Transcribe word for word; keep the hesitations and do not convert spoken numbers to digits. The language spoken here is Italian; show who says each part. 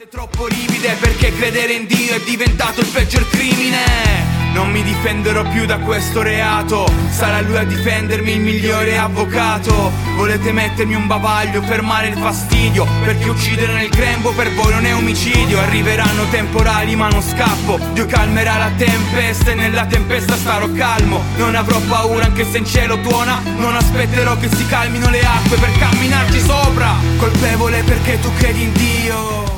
Speaker 1: Troppo rivide perché credere in Dio è diventato il peggior crimine. Non mi difenderò più da questo reato, sarà lui a difendermi, il migliore avvocato. Volete mettermi un bavaglio, fermare il fastidio, perché uccidere nel grembo per voi non è omicidio. Arriveranno temporali ma non scappo, Dio calmerà la tempesta e nella tempesta starò calmo. Non avrò paura anche se in cielo tuona, non aspetterò che si calmino le acque per camminarci sopra. Colpevole perché tu credi in Dio.